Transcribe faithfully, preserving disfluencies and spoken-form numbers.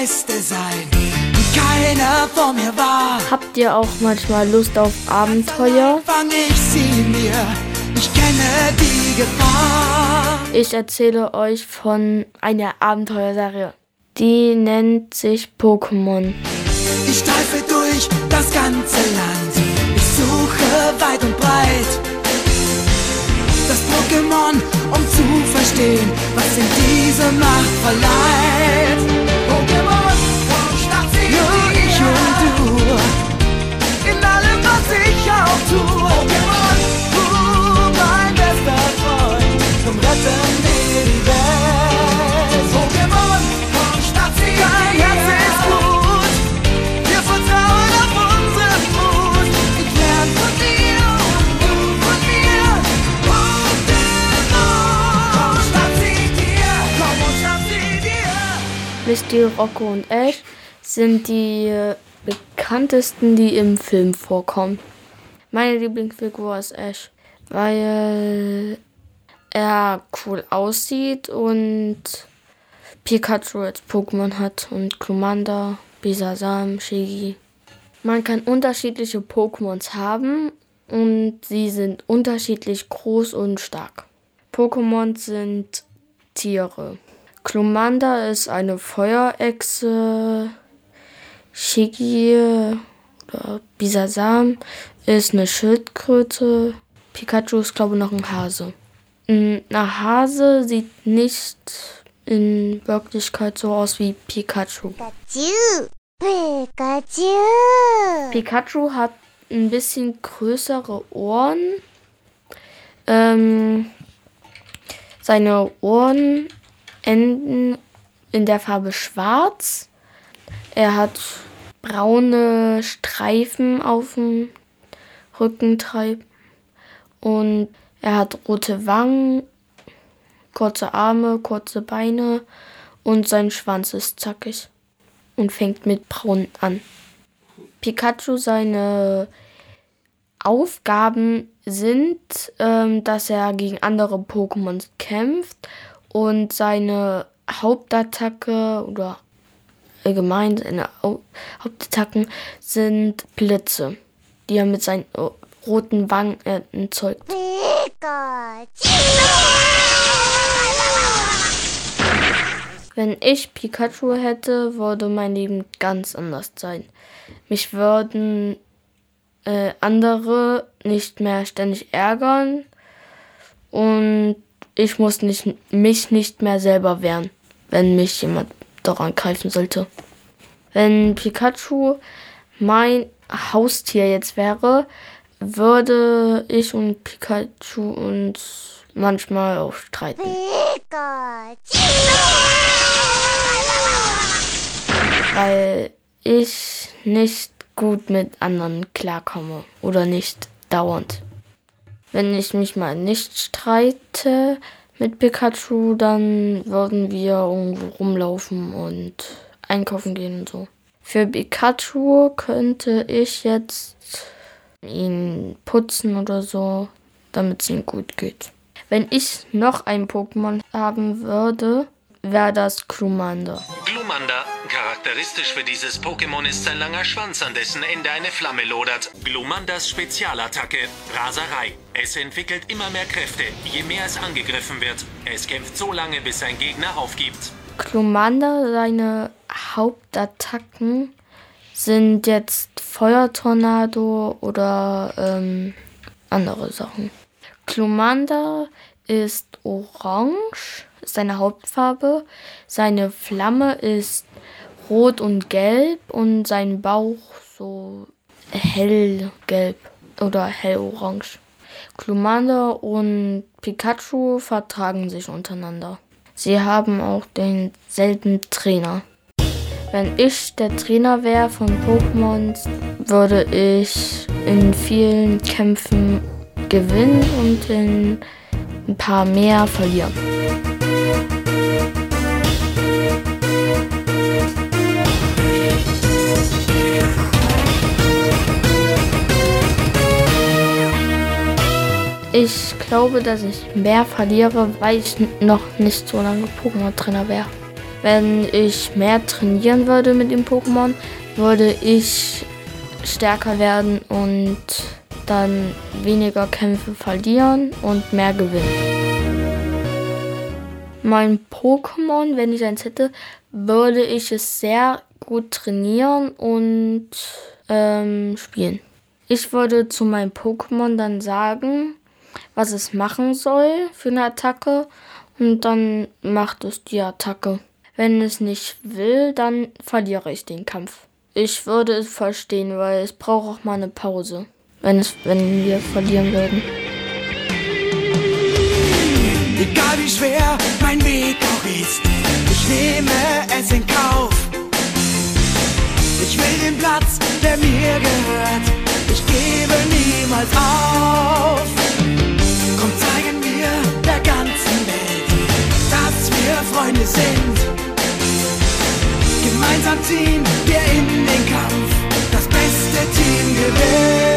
Beste sein und keiner vor mir war. Habt ihr auch manchmal Lust auf Abenteuer? Fang ich sie mir, ich kenne die Gefahr. Ich erzähle euch von einer Abenteuerserie. Die nennt sich Pokémon. Ich streife durch das ganze Land, ich suche weit und breit das Pokémon, um zu verstehen, was in diese Macht verleiht. Pokémon, komm, schnapp sie nur ich und du, in allem, was ich auch tue. Pokémon, du, mein bester Freund, komm, rette mir die Welt. Pokémon, komm, schnapp sie dein Herz ist gut, wir vertrauen auf unseren Mut. Ich lern von dir und du von mir. Pokémon, komm, schnapp sie dir, komm und schnapp sie dir. Misty, Rocco und Ash sind die äh, bekanntesten, die im Film vorkommen. Meine Lieblingsfigur ist Ash, weil er cool aussieht und Pikachu als Pokémon hat und Glumanda, Bisasam, Shiggy. Man kann unterschiedliche Pokémons haben und sie sind unterschiedlich groß und stark. Pokémon sind Tiere. Glumanda ist eine Feuerechse, Shiggy oder Bisasam ist eine Schildkröte, Pikachu ist, glaube ich, noch ein Hase. Ein Hase sieht nicht in Wirklichkeit so aus wie Pikachu. Pikachu, Pikachu. Pikachu hat ein bisschen größere Ohren. Ähm, seine Ohren enden in der Farbe schwarz. Er hat braune Streifen auf dem Rücken treiben und er hat rote Wangen, kurze Arme, kurze Beine und sein Schwanz ist zackig und fängt mit braun an. Pikachu, seine Aufgaben sind, ähm, dass er gegen andere Pokémon kämpft und seine Hauptattacke oder allgemein seine Au- Hauptattacken sind Blitze, die er mit seinen äh, roten Wangen äh, erzeugt. Pikachu. Wenn ich Pikachu hätte, würde mein Leben ganz anders sein. Mich würden äh, andere nicht mehr ständig ärgern und ich muss nicht, mich nicht mehr selber wehren, wenn mich jemand daran greifen sollte. Wenn Pikachu mein Haustier jetzt wäre, würde ich und Pikachu uns manchmal auch streiten. Pikachu. Weil ich nicht gut mit anderen klarkomme oder nicht dauernd. Wenn ich mich mal nicht streite mit Pikachu, dann würden wir irgendwo rumlaufen und einkaufen gehen und so. Für Pikachu könnte ich jetzt ihn putzen oder so, damit es ihm gut geht. Wenn ich noch ein Pokémon haben würde, wäre das Glumanda. Glumanda. Charakteristisch für dieses Pokémon ist sein langer Schwanz, an dessen Ende eine Flamme lodert. Glumandas Spezialattacke, Raserei. Es entwickelt immer mehr Kräfte, je mehr es angegriffen wird. Es kämpft so lange, bis sein Gegner aufgibt. Glumanda, seine Hauptattacken sind jetzt Feuertornado oder ähm, andere Sachen. Glumanda ist orange, ist seine Hauptfarbe. Seine Flamme ist rot und gelb und sein Bauch so hellgelb oder hellorange. Glumanda und Pikachu vertragen sich untereinander. Sie haben auch denselben Trainer. Wenn ich der Trainer wäre von Pokémon, würde ich in vielen Kämpfen gewinnen und in ein paar mehr verlieren. Ich glaube, dass ich mehr verliere, weil ich noch nicht so lange Pokémon-Trainer wäre. Wenn ich mehr trainieren würde mit dem Pokémon, würde ich stärker werden und dann weniger Kämpfe verlieren und mehr gewinnen. Mein Pokémon, wenn ich eins hätte, würde ich es sehr gut trainieren und ähm, spielen. Ich würde zu meinem Pokémon dann sagen, was es machen soll für eine Attacke und dann macht es die Attacke. Wenn es nicht will, dann verliere ich den Kampf. Ich würde es verstehen, weil es braucht auch mal eine Pause, wenn, es, wenn wir verlieren würden. Egal wie schwer mein Weg auch ist, ich nehme es in Kauf. Ich will den Platz, der mir gehört, ich gebe niemals auf. Komm, zeigen wir der ganzen Welt, dass wir Freunde sind. Gemeinsam ziehen wir in den Kampf, das beste Team gewinnt.